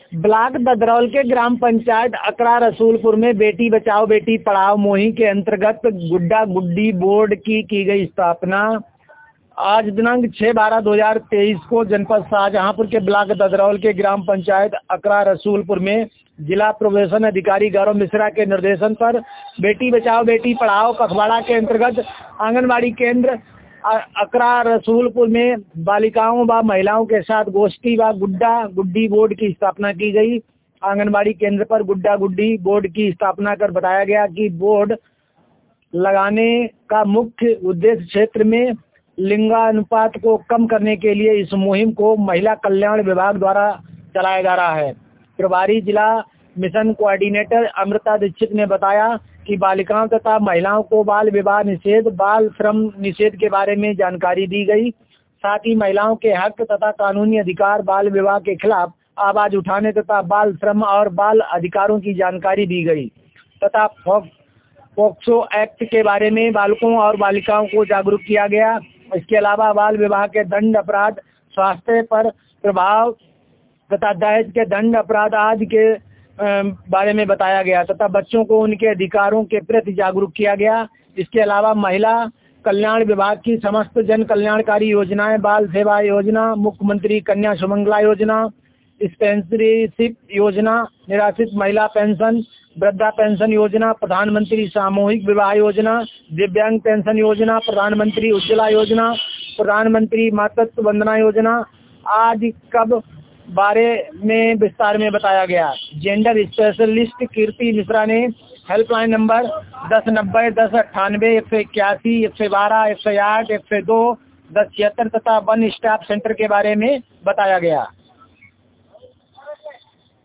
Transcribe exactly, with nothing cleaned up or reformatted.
Block Dadraul के ग्राम पंचायत अकरा रसूलपुर में बेटी बचाओ बेटी पढ़ाओ मुहिम के अंतर्गत गुड्डा गुड्डी बोर्ड की की गई स्थापना। आज दिनांक छह बारह दो हजार तेईस को जनपद शाहजहांपुर के ब्लॉक ददरौल के ग्राम पंचायत अकरा रसूलपुर में जिला प्रोबेशन अधिकारी गौरव मिश्रा के निर्देशन पर बेटी बचाओ बेटी पढ़ाओ पखवाड़ा के अंतर्गत आंगनबाड़ी केंद्र अकरा रसूलपुर में बालिकाओं व महिलाओं के साथ गोष्ठी व गुड्डा गुड्डी बोर्ड की स्थापना की गई। आंगनबाड़ी केंद्र पर गुड्डा गुड्डी बोर्ड की स्थापना कर बताया गया कि बोर्ड लगाने का मुख्य उद्देश्य क्षेत्र में लिंगानुपात को कम करने के लिए इस मुहिम को महिला कल्याण विभाग द्वारा चलाया जा रहा है। प्रभारी जिला मिशन कोऑर्डिनेटर अमृता दीक्षित ने बताया कि बालिकाओं तथा महिलाओं को बाल विवाह निषेध बाल श्रम निषेध के बारे में जानकारी दी गई। साथ ही महिलाओं के हक तथा कानूनी अधिकार बाल विवाह के खिलाफ आवाज उठाने तथा बाल श्रम और बाल अधिकारों की जानकारी दी गई तथा पॉक्सो एक्ट के बारे में बालकों और बालिकाओं को जागरूक किया गया। इसके अलावा बाल विवाह के दंड अपराध स्वास्थ्य पर प्रभाव तथा दहेज के दंड अपराध आदि के बारे में बताया गया तथा बच्चों को उनके अधिकारों के प्रति जागरूक किया गया। इसके अलावा महिला कल्याण विभाग की समस्त जन कल्याणकारी योजनाएं बाल सेवा योजना मुख्यमंत्री कन्या सुमंगला योजना स्पेंसरशिप योजना निराश्रित महिला पेंशन वृद्धा पेंशन योजना प्रधानमंत्री सामूहिक विवाह योजना दिव्यांग पेंशन योजना प्रधानमंत्री उज्ज्वला योजना प्रधानमंत्री मातृत्व वंदना योजना आदि कब बारे में विस्तार में बताया गया। जेंडर स्पेशलिस्ट कीर्ति मिश्रा ने हेल्पलाइन नंबर दस नब्बे दस अट्ठानवे एक सौ इक्यासी एक सौ बारह एक सौ आठ एक सौ दो दस छिहत्तर तथा वन स्टाफ सेंटर के बारे में बताया गया।